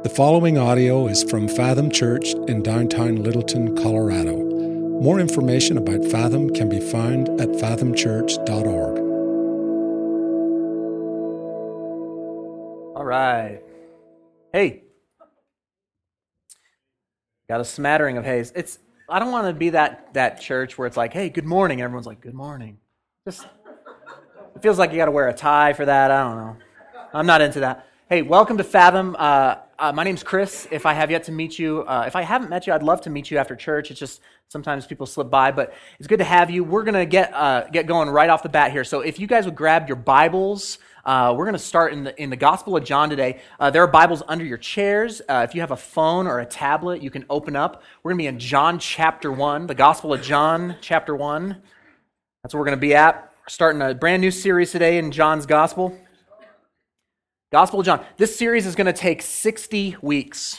The following audio is from Fathom Church in downtown Littleton, Colorado. More information about Fathom can be found at fathomchurch.org. All right. Hey. Got a smattering of haze. I don't want to be that church where it's like, hey, good morning. And everyone's like, good morning. It feels like you got to wear a tie for that. I don't know. I'm not into that. Hey, welcome to Fathom. My name's Chris. If I have yet to meet you, if I haven't met you, I'd love to meet you after church. It's just sometimes people slip by, but it's good to have you. We're going to get going right off the bat here. So if you guys would grab your Bibles, we're going to start in the Gospel of John today. There are Bibles under your chairs. If you have a phone or a tablet, you can open up. We're going to be in John chapter 1, the Gospel of John chapter 1. That's where we're going to be at. We're starting a brand new series today in John's Gospel. Gospel of John. This series is going to take 60 weeks.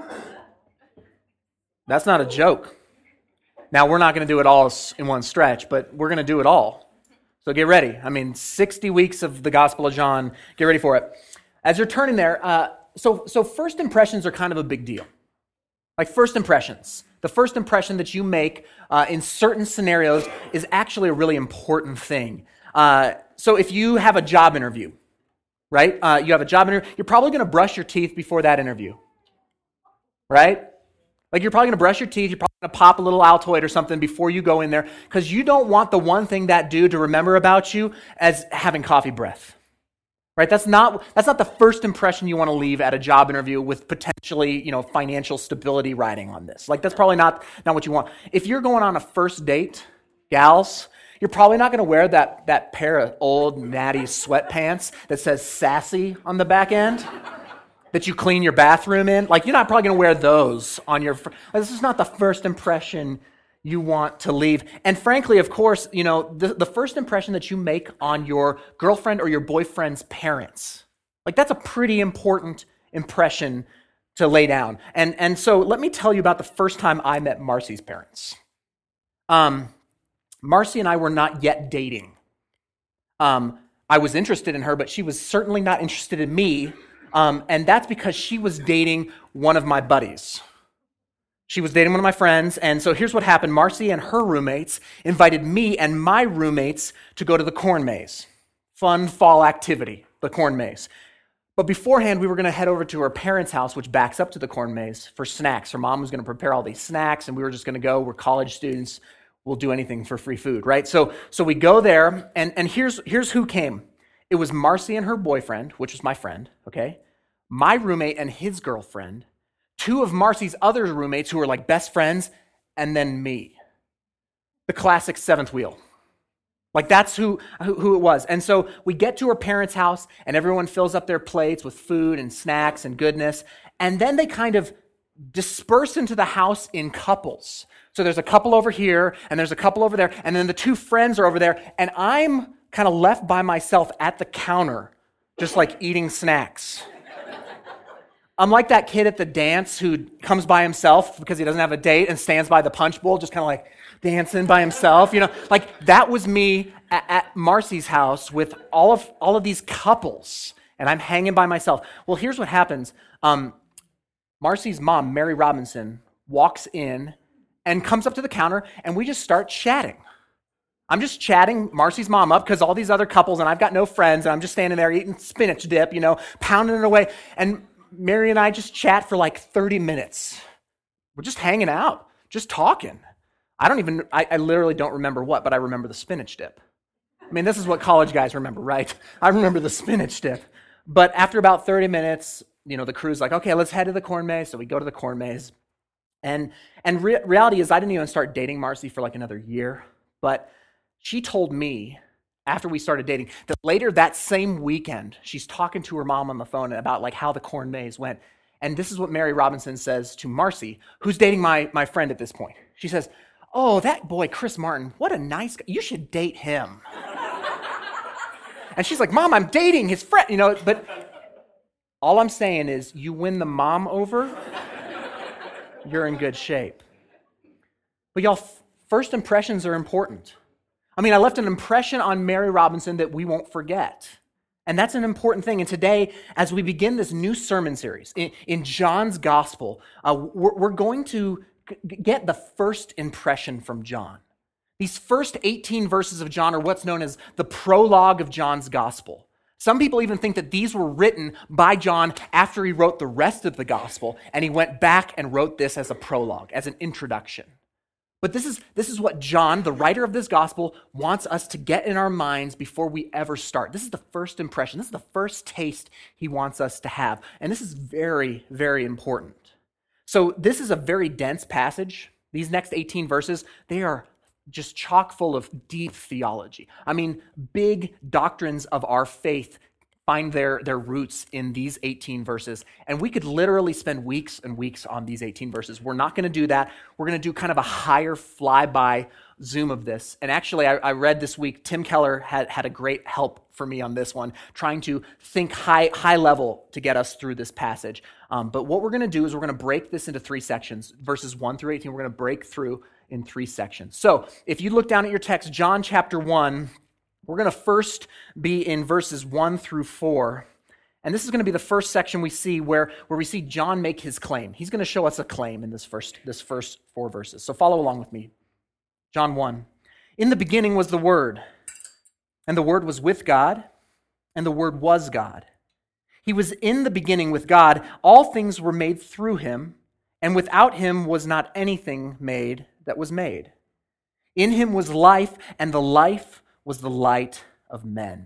That's not a joke. Now, we're not going to do it all in one stretch, but we're going to do it all. So get ready. 60 weeks of the Gospel of John. Get ready for it. As you're turning there, so first impressions are kind of a big deal. Like first impressions. The first impression that you make in certain scenarios is actually a really important thing. So if you have a job interview, right? You have a job interview. You're probably going to brush your teeth before that interview, right? Like you're probably going to brush your teeth. You're probably going to pop a little Altoid or something before you go in there because you don't want the one thing that dude to remember about you as having coffee breath, right? That's not the first impression you want to leave at a job interview with potentially, financial stability riding on this. Like that's probably not what you want. If you're going on a first date, gals, you're probably not going to wear that pair of old natty sweatpants that says sassy on the back end that you clean your bathroom in. Like you're not probably going to wear those on your... This is not the first impression you want to leave. And frankly, of course, the first impression that you make on your girlfriend or your boyfriend's parents, like that's a pretty important impression to lay down. And so let me tell you about the first time I met Marcy's parents. Marcy and I were not yet dating. I was interested in her, but she was certainly not interested in me, and that's because she was dating one of my buddies. She was dating one of my friends, and so here's what happened. Marcy and her roommates invited me and my roommates to go to the corn maze. Fun fall activity, the corn maze. But beforehand, we were going to head over to her parents' house, which backs up to the corn maze, for snacks. Her mom was going to prepare all these snacks, and we were just going to go. We're college students. We'll do anything for free food, right? So we go there, and here's who came. It was Marcy and her boyfriend, which was my friend, okay? My roommate and his girlfriend, two of Marcy's other roommates who were like best friends, and then me. The classic seventh wheel. Like that's who it was. And so we get to her parents' house, and everyone fills up their plates with food and snacks and goodness, and then they kind of disperse into the house in couples. So there's a couple over here, and there's a couple over there, and then the two friends are over there, and I'm kind of left by myself at the counter, just like eating snacks. I'm like that kid at the dance who comes by himself because he doesn't have a date and stands by the punch bowl, just kind of like dancing by himself. Like that was me at Marcy's house with all of these couples, and I'm hanging by myself. Well, here's what happens. Marcy's mom, Mary Robinson, walks in and comes up to the counter, and we just start chatting. I'm just chatting Marcy's mom up because all these other couples, and I've got no friends, and I'm just standing there eating spinach dip, pounding it away. And Mary and I just chat for like 30 minutes. We're just hanging out, just talking. I literally don't remember what, but I remember the spinach dip. This is what college guys remember, right? I remember the spinach dip. But after about 30 minutes, the crew's like, okay, let's head to the corn maze. So we go to the corn maze. And reality is I didn't even start dating Marcy for like another year. But she told me after we started dating that later that same weekend, she's talking to her mom on the phone about like how the corn maze went. And this is what Mary Robinson says to Marcy, who's dating my friend at this point. She says, oh, that boy, Chris Martin, what a nice guy. You should date him. And she's like, Mom, I'm dating his friend, but all I'm saying is you win the mom over, you're in good shape. But y'all, first impressions are important. I left an impression on Mary Robinson that we won't forget. And that's an important thing. And today, as we begin this new sermon series in John's gospel, we're going to get the first impression from John. These first 18 verses of John are what's known as the prologue of John's gospel. Some people even think that these were written by John after he wrote the rest of the gospel, and he went back and wrote this as a prologue, as an introduction. But this is what John, the writer of this gospel, wants us to get in our minds before we ever start. This is the first impression. This is the first taste he wants us to have. And this is very, very important. So this is a very dense passage. These next 18 verses, they are just chock full of deep theology. I mean, big doctrines of our faith find their roots in these 18 verses. And we could literally spend weeks and weeks on these 18 verses. We're not going to do that. We're going to do kind of a higher flyby zoom of this. And actually, I read this week, Tim Keller had a great help for me on this one, trying to think high level to get us through this passage. But what we're going to do is we're going to break this into 3 sections. Verses 1 through 18, we're going to break through in 3 sections. So if you look down at your text, John chapter 1, we're going to first be in verses 1 through 4. And this is going to be the first section we see where we see John make his claim. He's going to show us a claim in this first 4 verses. So follow along with me. John 1. In the beginning was the Word, and the Word was with God, and the Word was God. He was in the beginning with God. All things were made through him, and without him was not anything made that was made. In him was life, and the life was the light of men.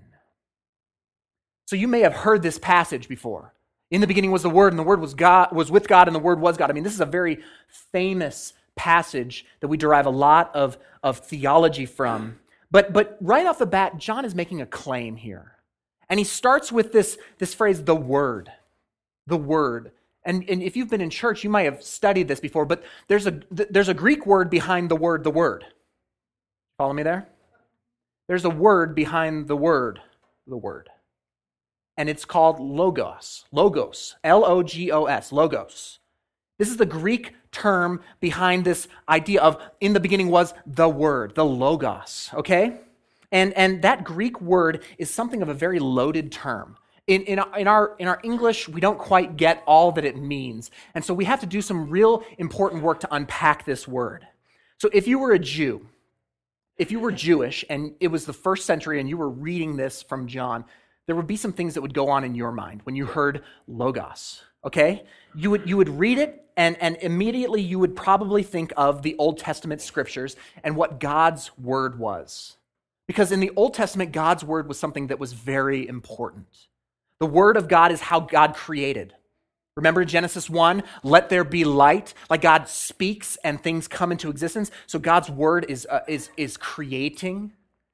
So you may have heard this passage before. In the beginning was the Word, and the Word was with God, and the Word was God. I mean, this is a very famous passage that we derive a lot of theology from. But right off the bat, John is making a claim here. And he starts with this phrase, the Word. The Word. And if you've been in church, you might have studied this before, but there's a Greek word behind the word, the Word. Follow me there? There's a word behind the word, the Word. And it's called logos. Logos. Logos. Logos. This is the Greek term behind this idea of in the beginning was the Word, the logos, okay? And that Greek word is something of a very loaded term. In our English, we don't quite get all that it means. And so we have to do some real important work to unpack this word. So if you were a Jew, if you were Jewish and it was the first century and you were reading this from John, there would be some things that would go on in your mind when you heard logos, okay? You would read it and immediately you would probably think of the Old Testament scriptures and what God's word was. Because in the Old Testament, God's word was something that was very important. The word of God is how God created. Remember Genesis 1, let there be light. Like God speaks and things come into existence. So God's word is creating.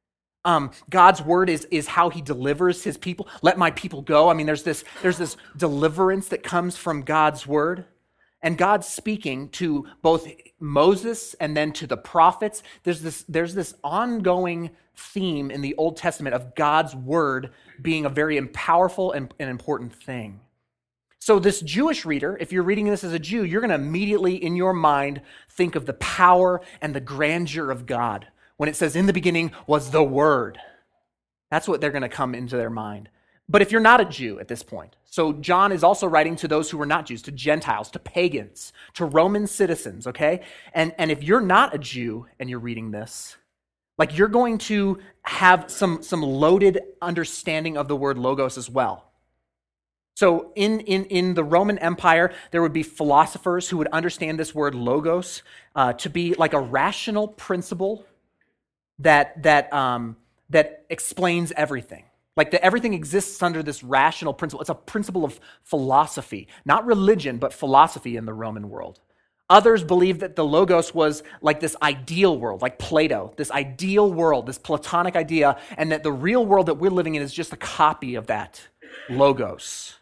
God's word is how he delivers his people. Let my people go. I mean, there's this deliverance that comes from God's word. And God's speaking to both Moses and then to the prophets. There's this ongoing theme in the Old Testament of God's word being a very powerful and important thing. So this Jewish reader, if you're reading this as a Jew, you're going to immediately in your mind think of the power and the grandeur of God. When it says in the beginning was the Word. That's what they're going to come into their mind. But if you're not a Jew at this point, so John is also writing to those who were not Jews, to Gentiles, to pagans, to Roman citizens, okay? And if you're not a Jew and you're reading this, like you're going to have some loaded understanding of the word logos as well. So in the Roman Empire, there would be philosophers who would understand this word logos to be like a rational principle that explains everything. Like that everything exists under this rational principle. It's a principle of philosophy, not religion, but philosophy in the Roman world. Others believe that the logos was like this ideal world, like Plato, this ideal world, this Platonic idea, and that the real world that we're living in is just a copy of that logos.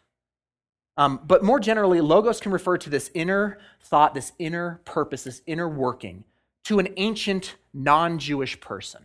But more generally, logos can refer to this inner thought, this inner purpose, this inner working to an ancient non-Jewish person.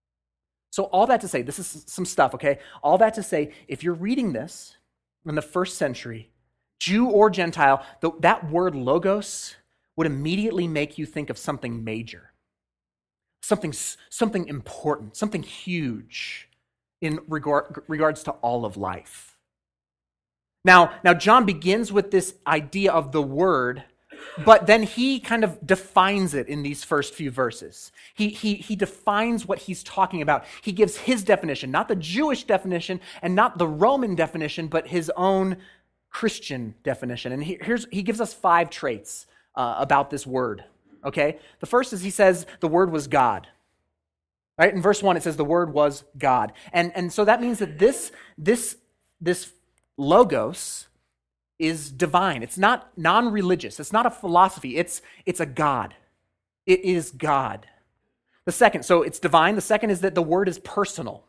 So all that to say, this is some stuff, okay? All that to say, if you're reading this in the first century, Jew or Gentile, that word logos would immediately make you think of something major, something important, something huge. in regards to all of life. Now, John begins with this idea of the Word, but then he kind of defines it in these first few verses. He defines what he's talking about. He gives his definition, not the Jewish definition and not the Roman definition, but his own Christian definition. And he gives us 5 traits about this Word. Okay? The first is he says the Word was God. Right? In verse 1, it says the Word was God. And so that means that this logos is divine. It's not non-religious. It's not a philosophy. It's a God. It is God. The second, so it's divine. The second is that the Word is personal.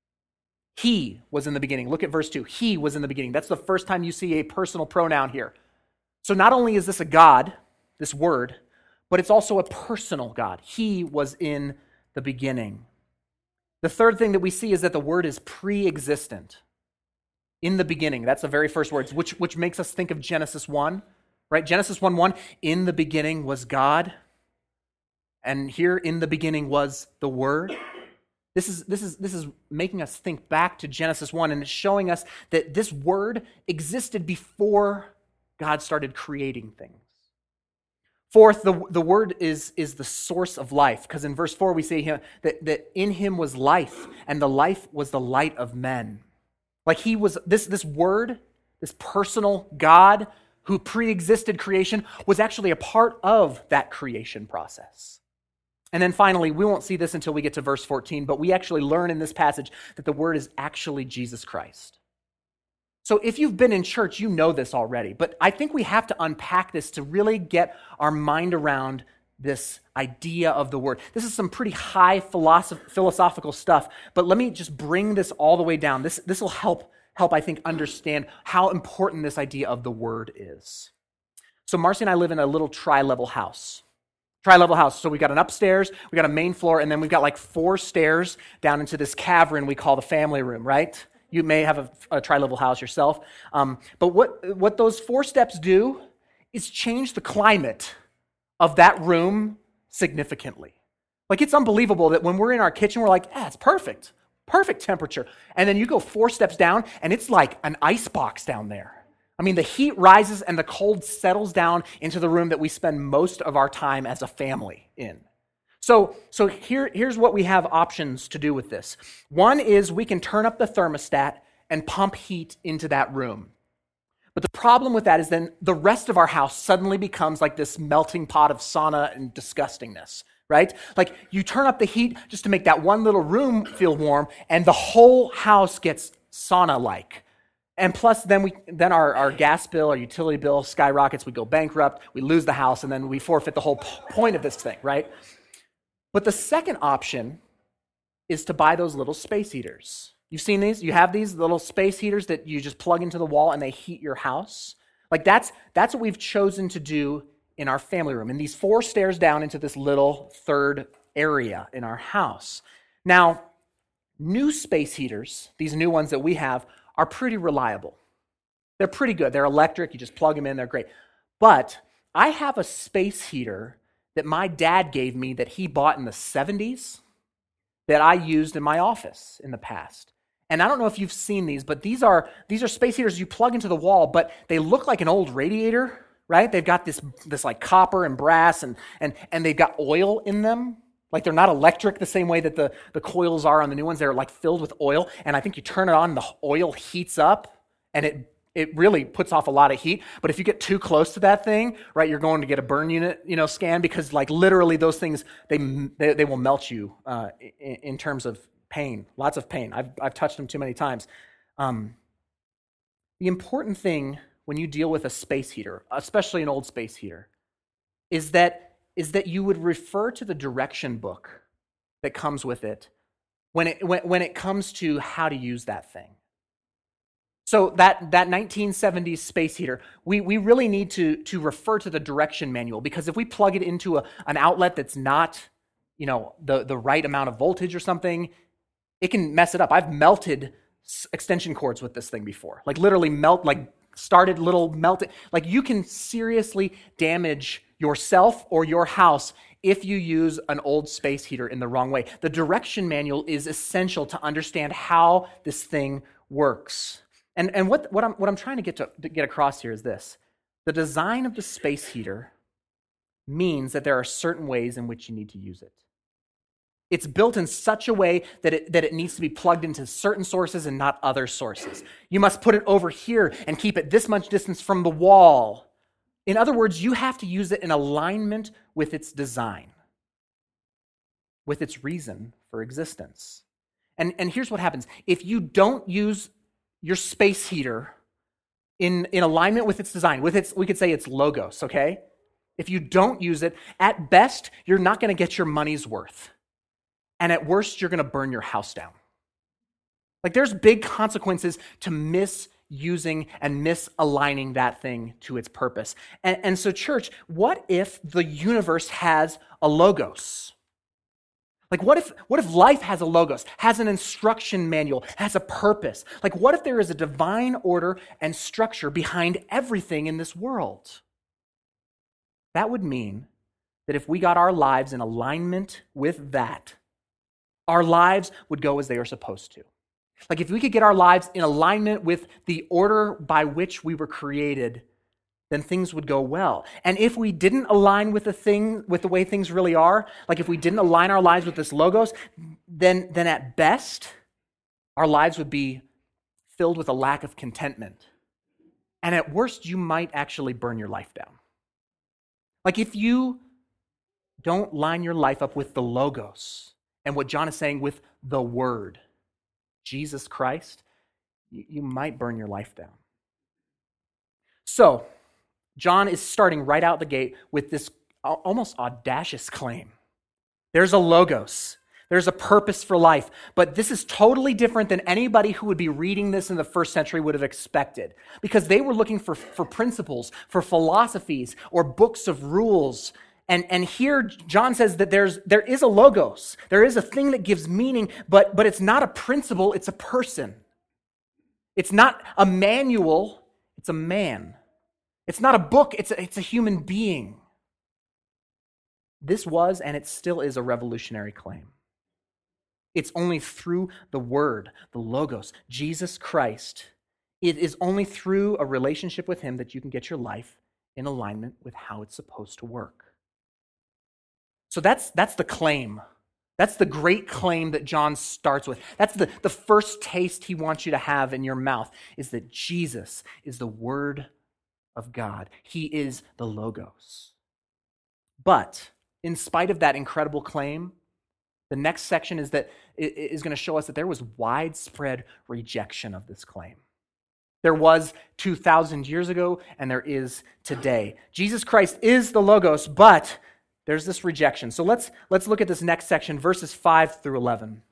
He was in the beginning. Look at verse 2. He was in the beginning. That's the first time you see a personal pronoun here. So not only is this a God, this Word, but it's also a personal God. He was in the beginning. The third thing that we see is that the Word is pre-existent. In the beginning, that's the very first words, which makes us think of Genesis 1, right? Genesis 1:1, in the beginning was God, and here in the beginning was the Word. This is making us think back to Genesis 1, and it's showing us that this Word existed before God started creating things. Fourth, the Word is the source of life, because in verse 4 we see that in him was life, and the life was the light of men. Like he was, this Word, this personal God who pre-existed creation, was actually a part of that creation process. And then finally, we won't see this until we get to verse 14, but we actually learn in this passage that the Word is actually Jesus Christ. So if you've been in church, you know this already, but I think we have to unpack this to really get our mind around this idea of the Word. This is some pretty high philosophical stuff, but let me just bring this all the way down. This will help, I think, understand how important this idea of the Word is. So Marcy and I live in a little tri-level house. So we got an upstairs, we got a main floor, and then we've got like 4 stairs down into this cavern we call the family room, right? You may have a tri-level house yourself. But what those 4 steps do is change the climate of that room significantly. Like, it's unbelievable that when we're in our kitchen, we're like, it's perfect temperature. And then you go 4 steps down, and it's like an ice box down there. I mean, the heat rises and the cold settles down into the room that we spend most of our time as a family in. So here's what we have options to do with this. One is we can turn up the thermostat and pump heat into that room. But the problem with that is then the rest of our house suddenly becomes like this melting pot of sauna and disgustingness, right? Like, you turn up the heat just to make that one little room feel warm, and the whole house gets sauna-like. And plus, then our gas bill, our utility bill skyrockets, we go bankrupt, we lose the house, and then we forfeit the whole point of this thing, right? But the second option is to buy those little space heaters. You've seen these? You have these little space heaters that you just plug into the wall and they heat your house. Like, that's what we've chosen to do in our family room, in these 4 stairs down into this little third area in our house. Now, new space heaters, these new ones that we have, are pretty reliable. They're pretty good. They're electric. You just plug them in. They're great. But I have a space heater that my dad gave me that he bought in the 70s that I used in my office in the past. And I don't know if you've seen these, but these are space heaters you plug into the wall, but they look like an old radiator, right? They've got this like copper and brass and they've got oil in them. Like, they're not electric the same way that the coils are on the new ones. They're like filled with oil. And I think you turn it on, the oil heats up, and it really puts off a lot of heat. But if you get too close to that thing, right, you're going to get a burn unit, scan, because like literally those things, they will melt you in terms of pain, lots of pain. I've touched them too many times. The important thing when you deal with a space heater, especially an old space heater, is that you would refer to the direction book that comes with it when it comes to how to use that thing. So that 1970s space heater, we really need to refer to the direction manual, because if we plug it into an outlet that's not, the right amount of voltage or something, it can mess it up. I've melted extension cords with this thing before. Like, literally melted. Like, you can seriously damage yourself or your house if you use an old space heater in the wrong way. The direction manual is essential to understand how this thing works. And what I'm trying to get across here is this. The design of the space heater means that there are certain ways in which you need to use it. It's built in such a way that it needs to be plugged into certain sources and not other sources. You must put it over here and keep it this much distance from the wall. In other words, you have to use it in alignment with its design, with its reason for existence. And here's what happens. If you don't use your space heater in alignment with its design, we could say its logos, okay? If you don't use it, at best, you're not going to get your money's worth. And at worst, you're going to burn your house down. Like, there's big consequences to misusing and misaligning that thing to its purpose. And so, church, what if the universe has a logos? Like, what if life has a logos, has an instruction manual, has a purpose? Like, what if there is a divine order and structure behind everything in this world? That would mean that if we got our lives in alignment with that, our lives would go as they are supposed to. Like, if we could get our lives in alignment with the order by which we were created, then things would go well. And if we didn't align with the way things really are, like if we didn't align our lives with this logos, then at best, our lives would be filled with a lack of contentment. And at worst, you might actually burn your life down. Like, if you don't line your life up with the logos, and what John is saying with the Word, Jesus Christ, you might burn your life down. So, John is starting right out the gate with this almost audacious claim. There's a logos. There's a purpose for life. But this is totally different than anybody who would be reading this in the first century would have expected. Because they were looking for principles, for philosophies, or books of rules. And here John says that there is a logos. There is a thing that gives meaning, but it's not a principle, it's a person. It's not a manual, it's a man. It's not a book, it's a human being. This was, and it still is, a revolutionary claim. It's only through the Word, the logos, Jesus Christ. It is only through a relationship with Him that you can get your life in alignment with how it's supposed to work. So that's the claim. That's the great claim that John starts with. That's the first taste he wants you to have in your mouth, is that Jesus is the Word of God. He is the Logos. But in spite of that incredible claim, the next section is going to show us that there was widespread rejection of this claim. There was 2,000 years ago, and there is today. Jesus Christ is the Logos, but there's this rejection. So let's look at this next section, verses 5 through 11.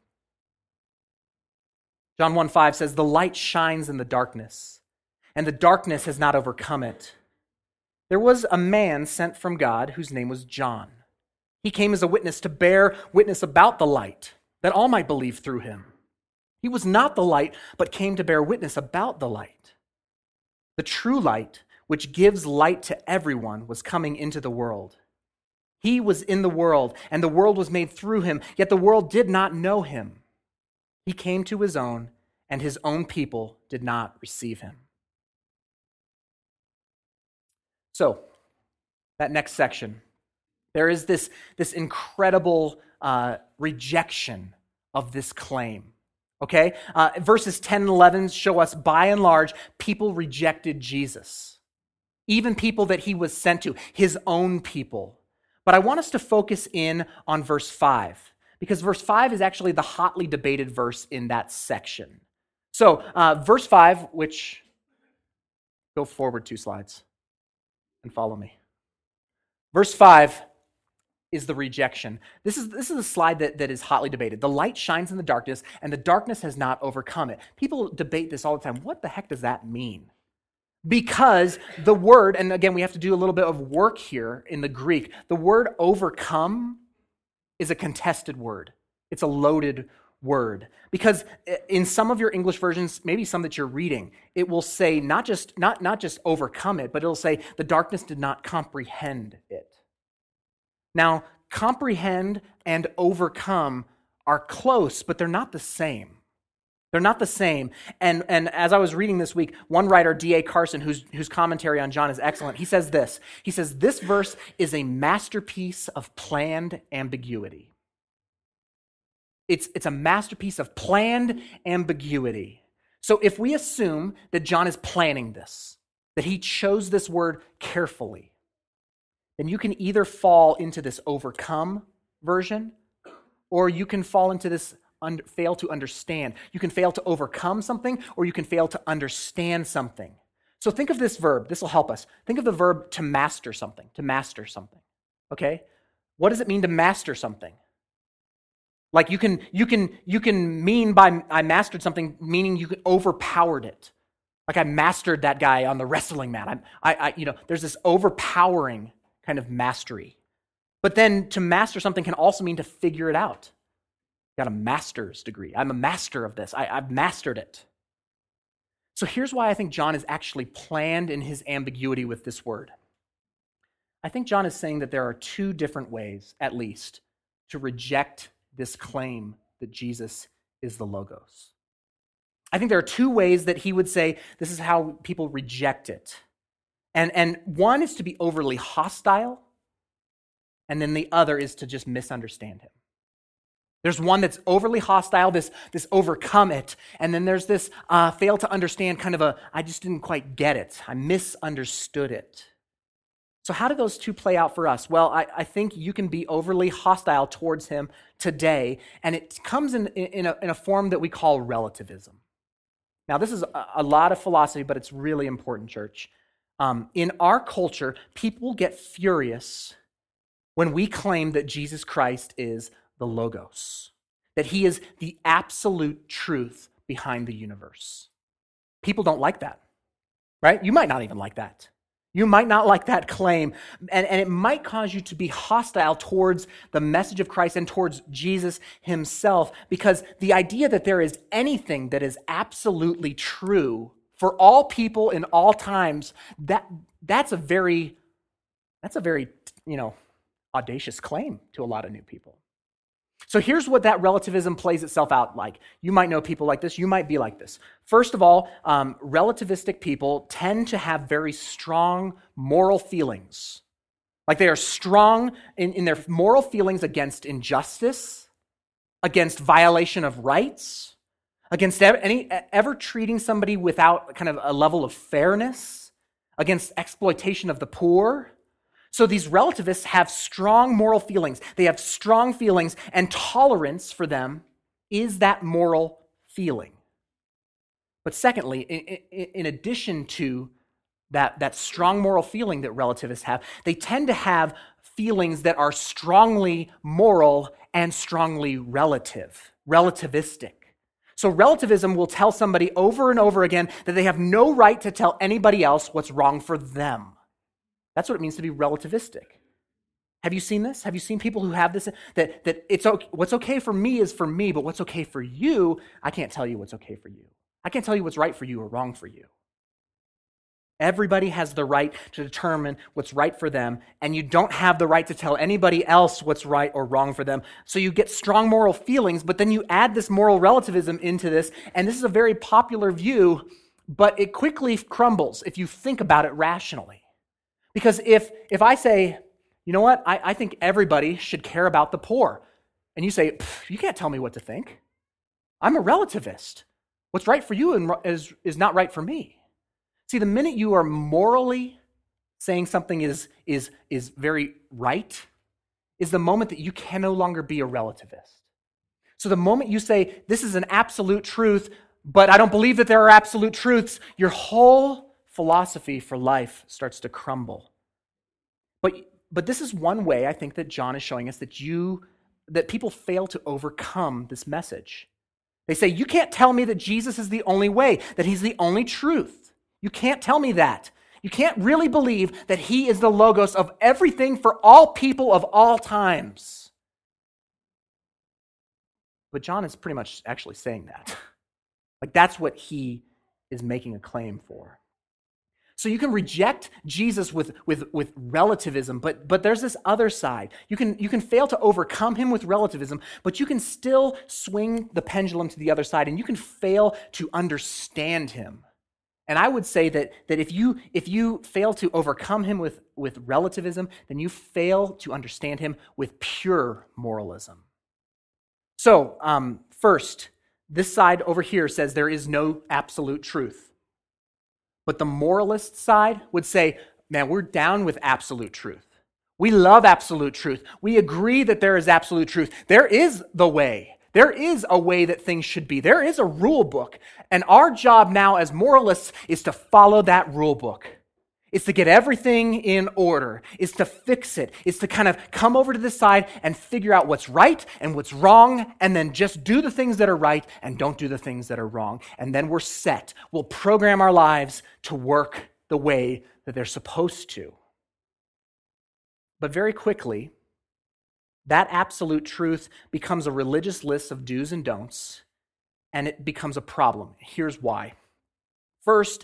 John 1:5 says, "The light shines in the darkness, and the darkness has not overcome it. There was a man sent from God whose name was John. He came as a witness to bear witness about the light, that all might believe through him. He was not the light, but came to bear witness about the light. The true light, which gives light to everyone, was coming into the world. He was in the world, and the world was made through him, yet the world did not know him. He came to his own, and his own people did not receive him." So, that next section, there is this incredible rejection of this claim. Okay? Verses 10 and 11 show us, by and large, people rejected Jesus. Even people that he was sent to, his own people. But I want us to focus in on verse 5, because verse 5 is actually the hotly debated verse in that section. So, verse 5, which, go forward 2 slides and follow me. Verse 5 is the rejection. This is a slide that is hotly debated. The light shines in the darkness, and the darkness has not overcome it. People debate this all the time. What the heck does that mean? Because the word, and again, we have to do a little bit of work here in the Greek, the word overcome is a contested word. It's a loaded word. Because in some of your English versions, maybe some that you're reading, it will say not just overcome it, but it'll say the darkness did not comprehend it. Now, comprehend and overcome are close, but they're not the same. They're not the same. And as I was reading this week, one writer, D.A. Carson, whose commentary on John is excellent, he says this. He says, this verse is a masterpiece of planned ambiguity. It's a masterpiece of planned ambiguity. So if we assume that John is planning this, that he chose this word carefully, then you can either fall into this overcome version, or you can fall into this fail to understand. You can fail to overcome something, or you can fail to understand something. So think of this verb. This will help us. Think of the verb to master something, okay? What does it mean to master something? Like you can mean by I mastered something, meaning you overpowered it. Like I mastered that guy on the wrestling mat. There's this overpowering kind of mastery. But then to master something can also mean to figure it out. Got a master's degree. I'm a master of this. I've mastered it. So here's why I think John is actually planned in his ambiguity with this word. I think John is saying that there are two different ways, at least, to reject this claim that Jesus is the Logos. I think there are two ways that he would say this is how people reject it. And one is to be overly hostile, and then the other is to just misunderstand him. There's one that's overly hostile, this overcome it, and then there's this fail to understand, kind of I just didn't quite get it. I misunderstood it. So how do those two play out for us? Well, I think you can be overly hostile towards him today, and it comes in a form that we call relativism. Now, this is a lot of philosophy, but it's really important, church. In our culture, people get furious when we claim that Jesus Christ is the Logos, that he is the absolute truth behind the universe. People don't like that, right? You might not even like that. You might not like that claim, and it might cause you to be hostile towards the message of Christ and towards Jesus himself, because the idea that there is anything that is absolutely true for all people in all times, that's a very audacious claim to a lot of new people. So here's what that relativism plays itself out like. You might know people like this. You might be like this. First of all, relativistic people tend to have very strong moral feelings. Like they are strong in their moral feelings against injustice, against violation of rights, against ever treating somebody without kind of a level of fairness, against exploitation of the poor. So these relativists have strong moral feelings. They have strong feelings, and tolerance for them is that moral feeling. But secondly, in addition to that strong moral feeling that relativists have, they tend to have feelings that are strongly moral and strongly relativistic. So relativism will tell somebody over and over again that they have no right to tell anybody else what's wrong for them. That's what it means to be relativistic. Have you seen this? Have you seen people who have this? That it's okay, what's okay for me is for me, but what's okay for you, I can't tell you what's okay for you. I can't tell you what's right for you or wrong for you. Everybody has the right to determine what's right for them, and you don't have the right to tell anybody else what's right or wrong for them. So you get strong moral feelings, but then you add this moral relativism into this, and this is a very popular view, but it quickly crumbles if you think about it rationally. Because if I say, you know what, I think everybody should care about the poor, and you say, you can't tell me what to think. I'm a relativist. What's right for you is not right for me. See, the minute you are morally saying something is very right is the moment that you can no longer be a relativist. So the moment you say, this is an absolute truth, but I don't believe that there are absolute truths, your whole philosophy for life starts to crumble. But this is one way I think that John is showing us that people fail to overcome this message. They say, you can't tell me that Jesus is the only way, that he's the only truth. You can't tell me that. You can't really believe that he is the Logos of everything for all people of all times. But John is pretty much actually saying that. Like that's what he is making a claim for. So you can reject Jesus with relativism, but there's this other side. You can fail to overcome him with relativism, but you can still swing the pendulum to the other side, and you can fail to understand him. And I would say that if you fail to overcome him with relativism, then you fail to understand him with pure moralism. So, first, this side over here says there is no absolute truth. But the moralist side would say, man, we're down with absolute truth. We love absolute truth. We agree that there is absolute truth. There is the way. There is a way that things should be. There is a rule book. And our job now as moralists is to follow that rule book. It's to get everything in order. It's to fix it. It's to kind of come over to this side and figure out what's right and what's wrong, and then just do the things that are right and don't do the things that are wrong. And then we're set. We'll program our lives to work the way that they're supposed to. But very quickly, that absolute truth becomes a religious list of do's and don'ts, and it becomes a problem. Here's why. First,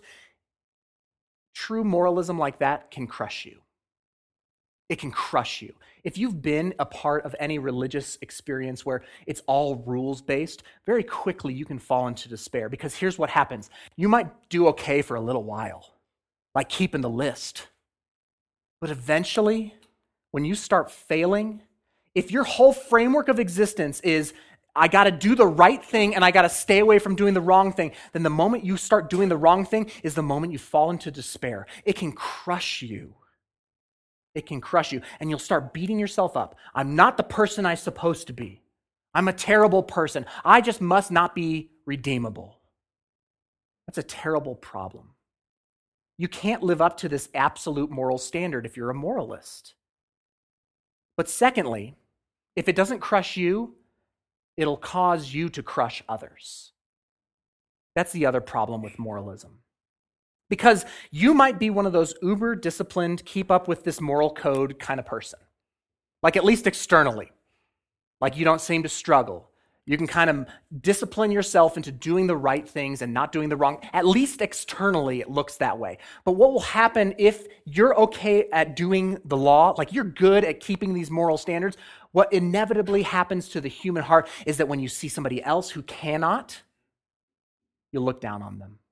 true moralism like that can crush you. It can crush you. If you've been a part of any religious experience where it's all rules-based, very quickly you can fall into despair, because here's what happens. You might do okay for a little while, like keeping the list. But eventually, when you start failing, if your whole framework of existence is, I got to do the right thing and I got to stay away from doing the wrong thing, then the moment you start doing the wrong thing is the moment you fall into despair. It can crush you. It can crush you. And you'll start beating yourself up. I'm not the person I'm supposed to be. I'm a terrible person. I just must not be redeemable. That's a terrible problem. You can't live up to this absolute moral standard if you're a moralist. But secondly, if it doesn't crush you, it'll cause you to crush others. That's the other problem with moralism. Because you might be one of those uber-disciplined, keep up with this moral code kind of person. Like at least externally. Like you don't seem to struggle. You can kind of discipline yourself into doing the right things and not doing the wrong. At least externally it looks that way. But what will happen if you're okay at doing the law, like you're good at keeping these moral standards, what inevitably happens to the human heart is that when you see somebody else who cannot, you'll look down on them.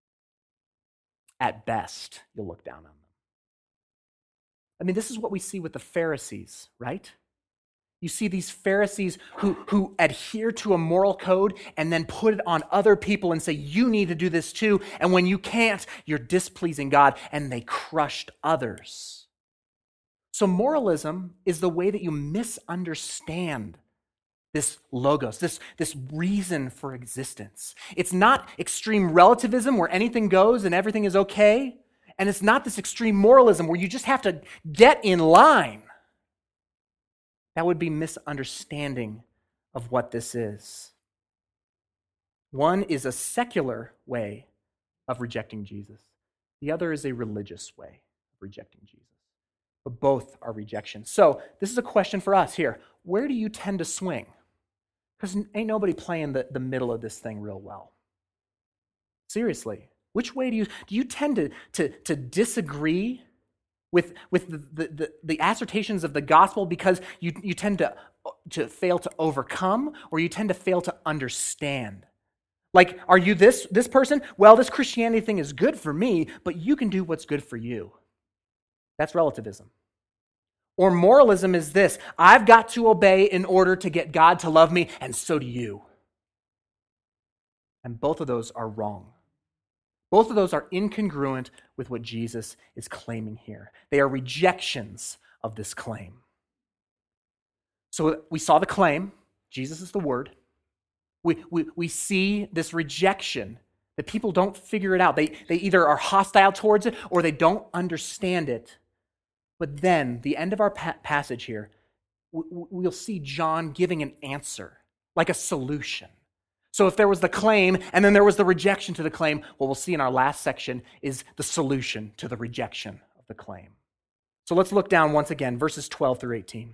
At best, you'll look down on them. I mean, this is what we see with the Pharisees, right? You see these Pharisees who adhere to a moral code and then put it on other people and say, you need to do this too. And when you can't, you're displeasing God, and they crushed others. So moralism is the way that you misunderstand this logos, this reason for existence. It's not extreme relativism where anything goes and everything is okay. And it's not this extreme moralism where you just have to get in line. That would be misunderstanding of what this is. One is a secular way of rejecting Jesus. The other is a religious way of rejecting Jesus. But both are rejection. So this is a question for us here. Where do you tend to swing? Because ain't nobody playing the middle of this thing real well. Seriously, which way do you tend to disagree with the assertions of the gospel because you tend to fail to overcome, or you tend to fail to understand? Like, are you this person? Well, this Christianity thing is good for me, but you can do what's good for you. That's relativism. Or moralism is this: I've got to obey in order to get God to love me, and so do you. And both of those are wrong. Both of those are incongruent with what Jesus is claiming here. They are rejections of this claim. So we saw the claim, Jesus is the Word. We see this rejection, that people don't figure it out. They either are hostile towards it or they don't understand it. But then, the end of our passage here, we'll see John giving an answer, like a solution. So if there was the claim and then there was the rejection to the claim, what we'll see in our last section is the solution to the rejection of the claim. So let's look down once again, verses 12 through 18.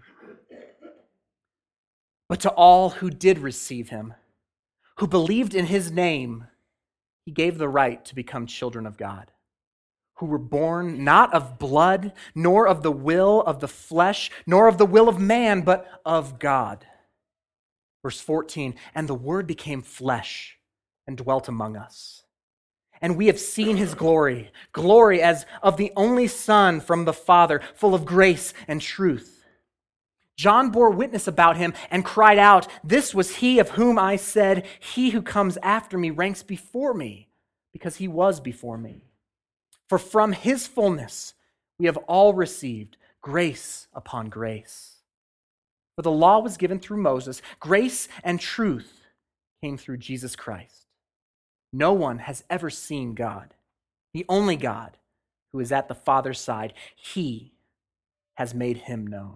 But to all who did receive him, who believed in his name, he gave the right to become children of God, who were born not of blood, nor of the will of the flesh, nor of the will of man, but of God. Verse 14, and the Word became flesh and dwelt among us. And we have seen his glory, glory as of the only Son from the Father, full of grace and truth. John bore witness about him and cried out, this was he of whom I said, he who comes after me ranks before me, because he was before me. For from his fullness we have all received grace upon grace. For the law was given through Moses, grace and truth came through Jesus Christ. No one has ever seen God, the only God who is at the Father's side. He has made him known.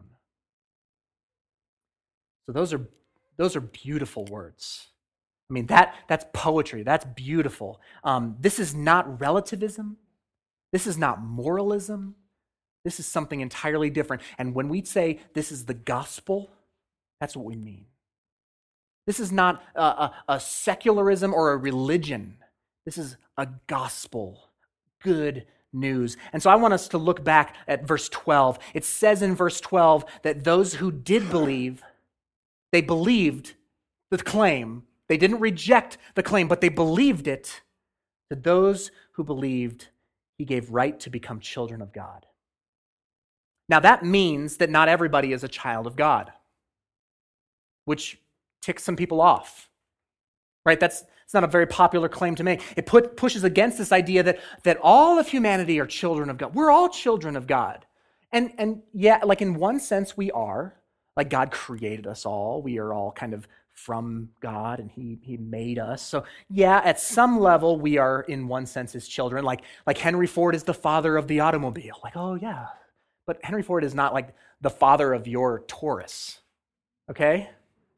So those are beautiful words. I mean, that's poetry. That's beautiful. This is not relativism. This is not moralism. This is something entirely different. And when we say this is the gospel, that's what we mean. This is not a secularism or a religion. This is a gospel, good news. And so I want us to look back at verse 12. It says in verse 12 that those who did believe, they believed the claim. They didn't reject the claim, but they believed it. To those who believed, he gave right to become children of God. Now that means that not everybody is a child of God, which ticks some people off, right? It's not a very popular claim to make. It pushes against this idea that all of humanity are children of God. We're all children of God. And yeah, like in one sense we are. Like God created us all. We are all kind of from God and he made us. So yeah, at some level we are in one sense his children. Like Henry Ford is the father of the automobile. Like, oh yeah. But Henry Ford is not like the father of your Taurus. Okay?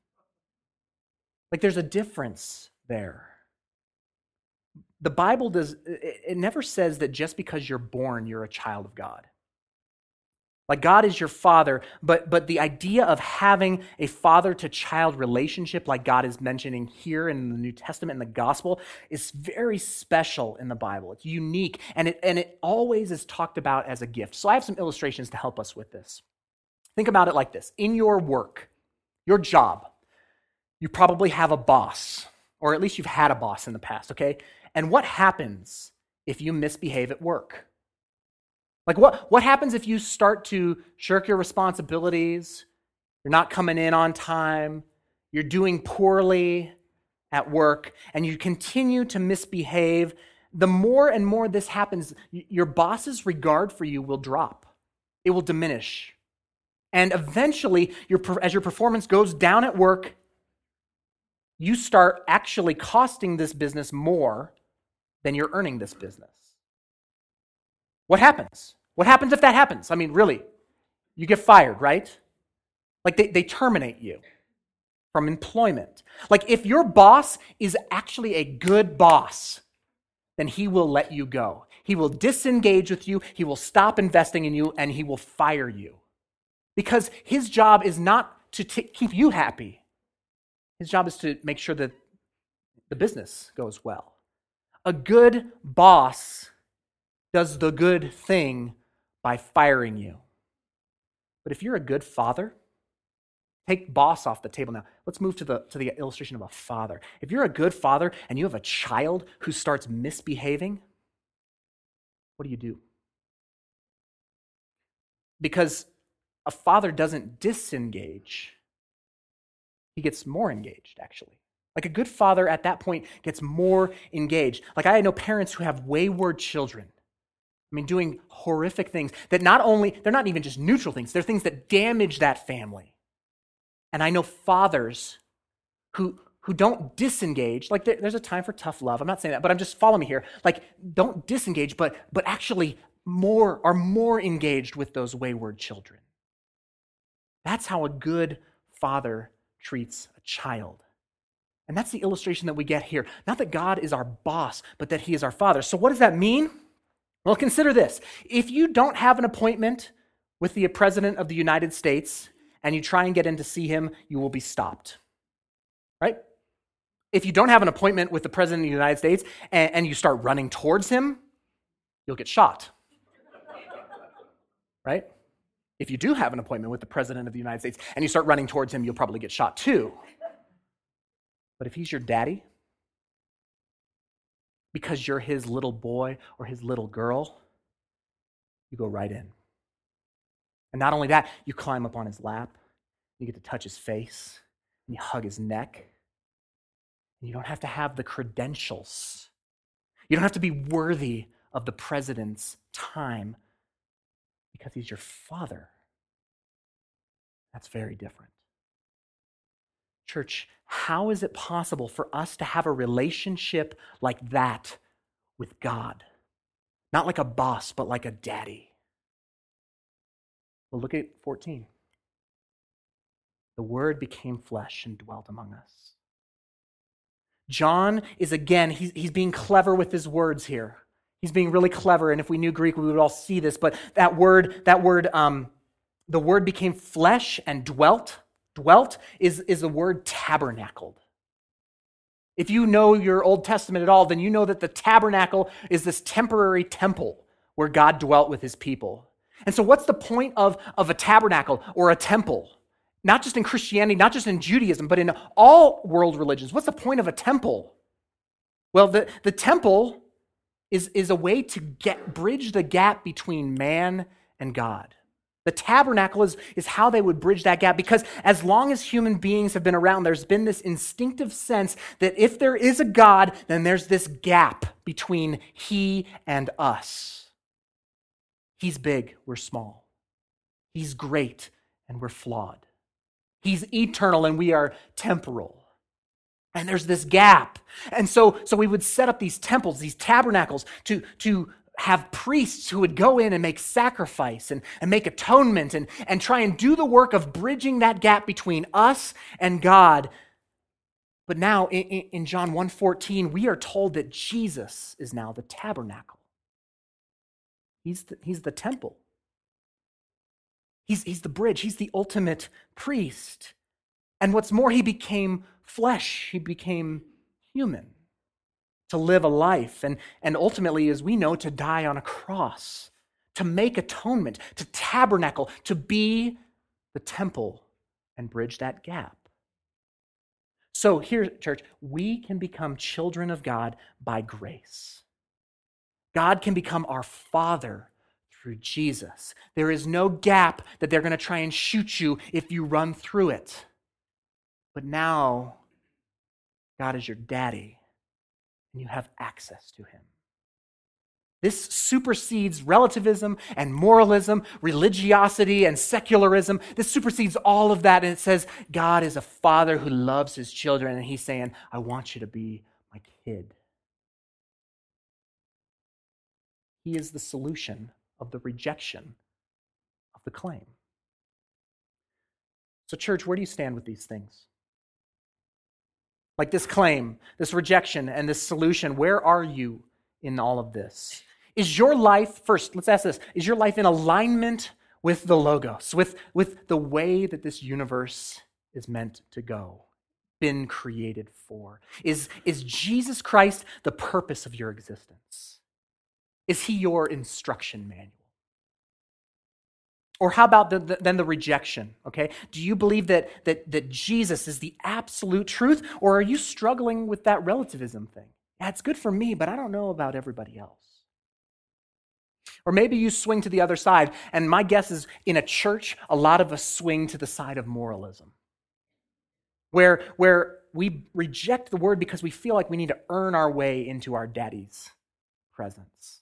Like there's a difference there. The Bible it never says that just because you're born, you're a child of God. Like God is your father, but the idea of having a father-to-child relationship like God is mentioning here in the New Testament and the gospel is very special in the Bible. It's unique, and it always is talked about as a gift. So I have some illustrations to help us with this. Think about it like this. In your work, your job, you probably have a boss, or at least you've had a boss in the past, okay? And what happens if you misbehave at work? Like what happens if you start to shirk your responsibilities, you're not coming in on time, you're doing poorly at work, and you continue to misbehave? The more and more this happens, your boss's regard for you will drop. It will diminish. And eventually, as your performance goes down at work, you start actually costing this business more than you're earning this business. What happens? What happens if that happens? I mean, really, you get fired, right? Like they terminate you from employment. Like if your boss is actually a good boss, then he will let you go. He will disengage with you, he will stop investing in you, and he will fire you. Because his job is not to keep you happy. His job is to make sure that the business goes well. A good boss does the good thing by firing you. But if you're a good father, take boss off the table now. Let's move to the illustration of a father. If you're a good father and you have a child who starts misbehaving, what do? Because a father doesn't disengage. He gets more engaged, actually. Like a good father at that point gets more engaged. Like I know parents who have wayward children. I mean, doing horrific things that they're not even just neutral things, they're things that damage that family. And I know fathers who don't disengage. Like there's a time for tough love. I'm not saying that, but I'm just follow me here. Like don't disengage, but actually are more engaged with those wayward children. That's how a good father treats a child. And that's the illustration that we get here. Not that God is our boss, but that he is our father. So what does that mean? Well, consider this. If you don't have an appointment with the President of the United States and you try and get in to see him, you will be stopped. Right? If you don't have an appointment with the President of the United States and you start running towards him, you'll get shot. right? If you do have an appointment with the President of the United States and you start running towards him, you'll probably get shot too. But if he's your daddy, because you're his little boy or his little girl, you go right in. And not only that, you climb up on his lap, you get to touch his face, and you hug his neck. And you don't have to have the credentials. You don't have to be worthy of the president's time because he's your father. That's very different. Church, how is it possible for us to have a relationship like that with God? Not like a boss, but like a daddy. Well, look at 14. The Word became flesh and dwelt among us. John is, again, he's being clever with his words here. He's being really clever, and if we knew Greek, we would all see this, but the Word became flesh and dwelt. Dwelt is the word tabernacled. If you know your Old Testament at all, then you know that the tabernacle is this temporary temple where God dwelt with his people. And so what's the point of a tabernacle or a temple? Not just in Christianity, not just in Judaism, but in all world religions. What's the point of a temple? Well, the temple is a way to bridge the gap between man and God. The tabernacle is how they would bridge that gap, because as long as human beings have been around, there's been this instinctive sense that if there is a God, then there's this gap between he and us. He's big, we're small. He's great, and we're flawed. He's eternal, and we are temporal. And there's this gap. And so we would set up these temples, these tabernacles, to have priests who would go in and make sacrifice and make atonement and try and do the work of bridging that gap between us and God. But now in John 1:14, we are told that Jesus is now the tabernacle. He's the temple. He's the bridge. He's the ultimate priest. And what's more, he became flesh. He became human to live a life. And ultimately, as we know, to die on a cross, to make atonement, to tabernacle, to be the temple and bridge that gap. So here, church, we can become children of God by grace. God can become our Father through Jesus. There is no gap that they're going to try and shoot you if you run through it. But now, God is your daddy, and you have access to him. This supersedes relativism and moralism, religiosity and secularism. This supersedes all of that, and it says God is a father who loves his children, and he's saying, I want you to be my kid. He is the solution of the rejection of the claim. So, church, where do you stand with these things? Like this claim, this rejection, and this solution, where are you in all of this? Is your life, first, let's ask this, is your life in alignment with the Logos, with the way that this universe is meant to go, been created for? Is Jesus Christ the purpose of your existence? Is he your instruction manual? Or how about then the rejection, okay? Do you believe that Jesus is the absolute truth, or are you struggling with that relativism thing? Yeah, it's good for me, but I don't know about everybody else. Or maybe you swing to the other side, and my guess is in a church, a lot of us swing to the side of moralism, where we reject the word because we feel like we need to earn our way into our daddy's presence.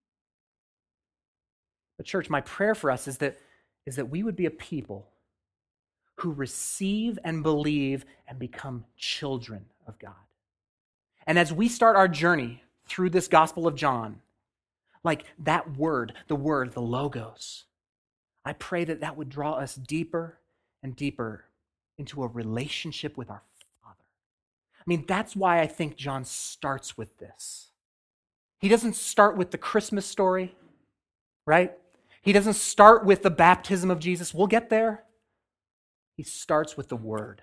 But church, my prayer for us is that we would be a people who receive and believe and become children of God. And as we start our journey through this Gospel of John, like that word, the Logos, I pray that would draw us deeper and deeper into a relationship with our Father. I mean, that's why I think John starts with this. He doesn't start with the Christmas story, right? He doesn't start with the baptism of Jesus. We'll get there. He starts with the Word.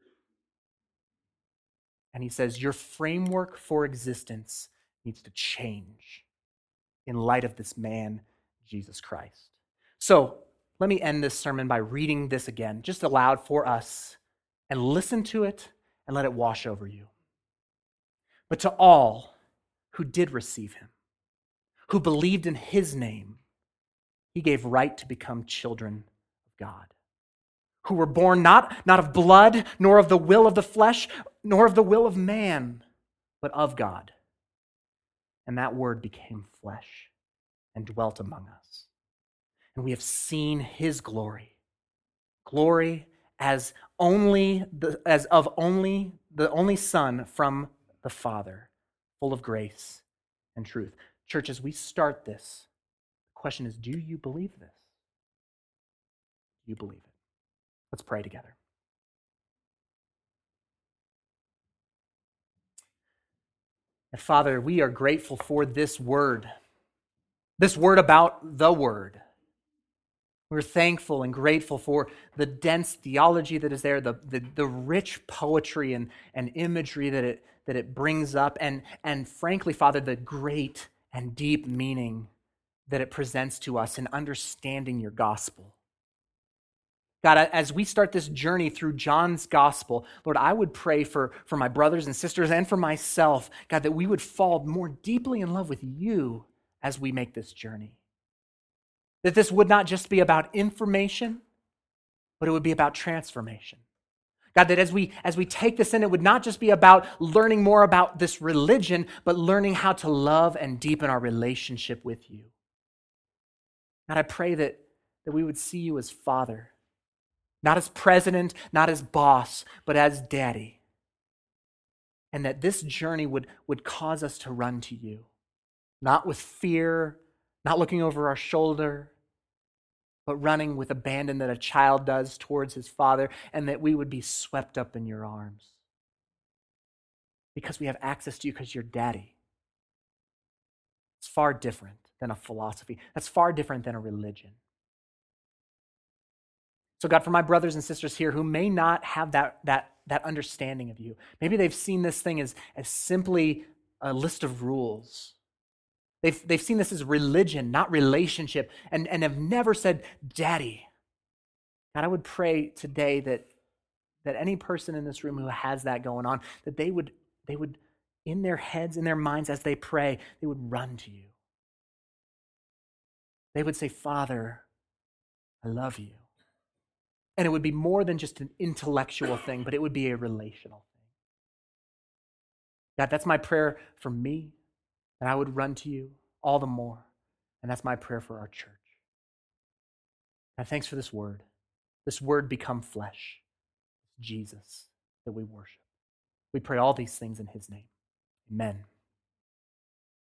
And he says, your framework for existence needs to change in light of this man, Jesus Christ. So let me end this sermon by reading this again, just aloud for us, and listen to it and let it wash over you. But to all who did receive him, who believed in his name, he gave right to become children of God, who were born not of blood, nor of the will of the flesh, nor of the will of man, but of God. And that word became flesh and dwelt among us. And we have seen his glory, glory as of the only Son from the Father, full of grace and truth. Church, as we start this, the question is, do you believe this? Do you believe it? Let's pray together. And Father, we are grateful for this word about the Word. We're thankful and grateful for the dense theology that is there, the rich poetry and imagery that it brings up, and frankly, Father, the great and deep meaning that it presents to us in understanding your gospel. God, as we start this journey through John's gospel, Lord, I would pray for my brothers and sisters and for myself, God, that we would fall more deeply in love with you as we make this journey. That this would not just be about information, but it would be about transformation. God, that as we take this in, it would not just be about learning more about this religion, but learning how to love and deepen our relationship with you. God, I pray that we would see you as Father, not as president, not as boss, but as Daddy. And that this journey would cause us to run to you, not with fear, not looking over our shoulder, but running with abandon that a child does towards his father, and that we would be swept up in your arms. Because we have access to you because you're Daddy. It's far different than a philosophy. That's far different than a religion. So God, for my brothers and sisters here who may not have that understanding of you, maybe they've seen this thing as simply a list of rules. They've seen this as religion, not relationship, and have never said, Daddy. God, I would pray today that any person in this room who has that going on, that they would, in their heads, in their minds, as they pray, they would run to you. They would say, Father, I love you. And it would be more than just an intellectual thing, but it would be a relational thing. God, that's my prayer for me, that I would run to you all the more. And that's my prayer for our church. God, thanks for this word. This word become flesh. Jesus that we worship. We pray all these things in his name. Amen.